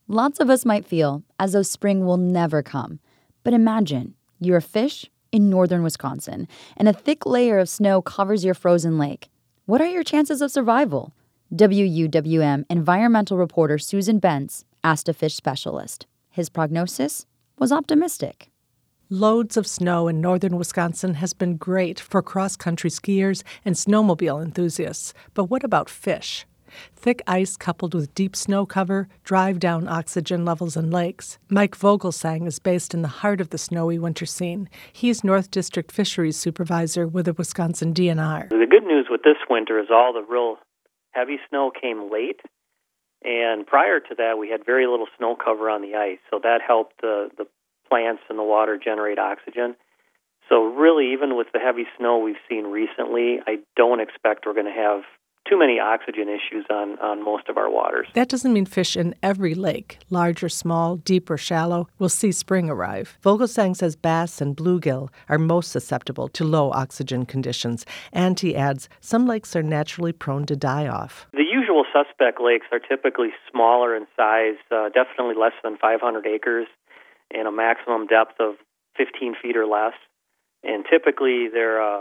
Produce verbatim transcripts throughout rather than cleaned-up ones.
Lots of us might feel as though spring will never come. But imagine, you're a fish in northern Wisconsin, and a thick layer of snow covers your frozen lake. What are your chances of survival? W U W M environmental reporter Susan Bentz asked a fish specialist. His prognosis was optimistic. Loads of snow in northern Wisconsin has been great for cross-country skiers and snowmobile enthusiasts. But what about fish? Thick ice coupled with deep snow cover drive down oxygen levels in lakes. Mike Vogelsang is based in the heart of the snowy winter scene. He's North District Fisheries Supervisor with the Wisconsin D N R. The good news with this winter is all the real heavy snow came late, and prior to that we had very little snow cover on the ice, so that helped the, the plants in the water generate oxygen. So really, even with the heavy snow we've seen recently, I don't expect we're going to have too many oxygen issues on, on most of our waters. That doesn't mean fish in every lake, large or small, deep or shallow, will see spring arrive. Vogelsang says bass and bluegill are most susceptible to low oxygen conditions, and he adds some lakes are naturally prone to die off. The usual suspect lakes are typically smaller in size, uh, definitely less than five hundred acres, and a maximum depth of fifteen feet or less. And typically they're uh,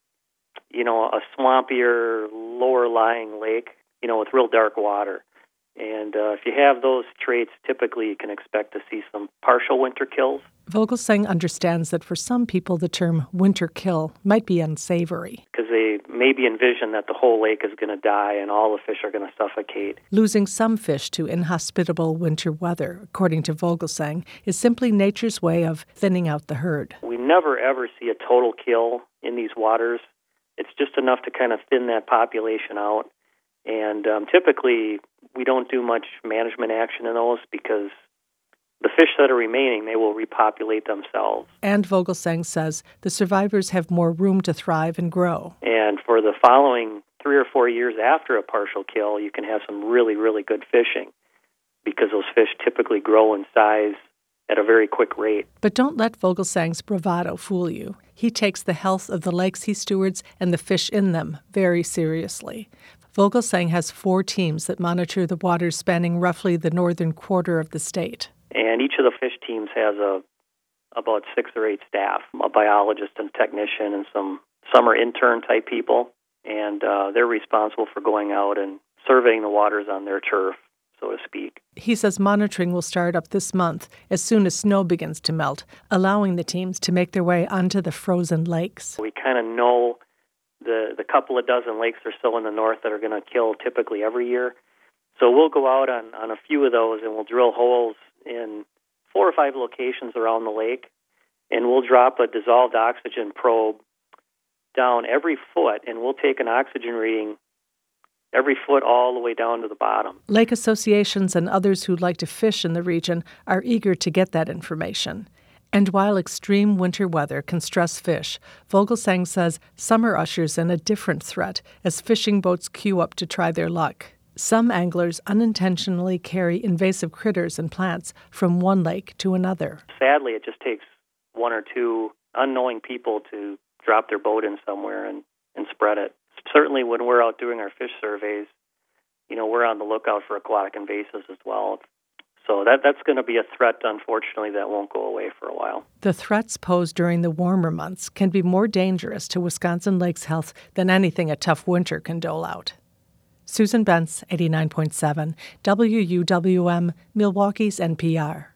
you know, a swampier, lower-lying lake, you know, with real dark water. And uh, if you have those traits, typically you can expect to see some partial winter kills. Vogelsang understands that for some people the term winter kill might be unsavory. Because they maybe envision that the whole lake is going to die and all the fish are going to suffocate. Losing some fish to inhospitable winter weather, according to Vogelsang, is simply nature's way of thinning out the herd. We never, ever see a total kill in these waters. It's just enough to kind of thin that population out. And um, typically, we don't do much management action in those because the fish that are remaining, they will repopulate themselves. And Vogelsang says the survivors have more room to thrive and grow. And for the following three or four years after a partial kill, you can have some really, really good fishing because those fish typically grow in size at a very quick rate. But don't let Vogelsang's bravado fool you. He takes the health of the lakes he stewards and the fish in them very seriously. Vogelsang has four teams that monitor the waters spanning roughly the northern quarter of the state. And each of the fish teams has a about six or eight staff, a biologist and technician and some summer intern type people. And uh, they're responsible for going out and surveying the waters on their turf, so to speak. He says monitoring will start up this month as soon as snow begins to melt, allowing the teams to make their way onto the frozen lakes. We kind of know the, the couple of dozen lakes or so in the north that are going to kill typically every year. So we'll go out on, on a few of those and we'll drill holes in four or five locations around the lake, and we'll drop a dissolved oxygen probe down every foot, and we'll take an oxygen reading every foot all the way down to the bottom. Lake associations and others who'd like to fish in the region are eager to get that information. And while extreme winter weather can stress fish, Vogelsang says summer ushers in a different threat as fishing boats queue up to try their luck. Some anglers unintentionally carry invasive critters and plants from one lake to another. Sadly, it just takes one or two unknowing people to drop their boat in somewhere and, and spread it. Certainly when we're out doing our fish surveys, you know, we're on the lookout for aquatic invasives as well. So that that's going to be a threat, unfortunately, that won't go away for a while. The threats posed during the warmer months can be more dangerous to Wisconsin lakes' health than anything a tough winter can dole out. Susan Bentz, eighty-nine point seven, W U W M, Milwaukee's N P R.